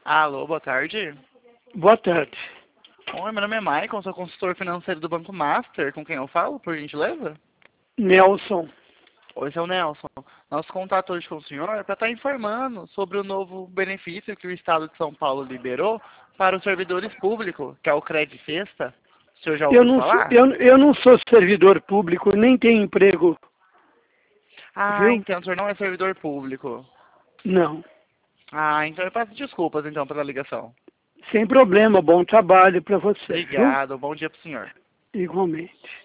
Alô, boa tarde. Boa tarde. Oi, meu nome é Maicon, sou consultor financeiro do Banco Master. Com quem eu falo, por gentileza? Nelson. Oi, seu Nelson. Nosso contato hoje com o senhor é para estar informando sobre o novo benefício que o Estado de São Paulo liberou para os servidores públicos, que é o Cred Sexta. O senhor já ouviu falar? Eu não sou servidor público, nem tenho emprego, Ah, viu? então o senhor não é servidor público. Não. Ah, então eu peço desculpas então pela ligação. Sem problema, bom trabalho para você, viu? Obrigado, bom dia para o senhor. Igualmente.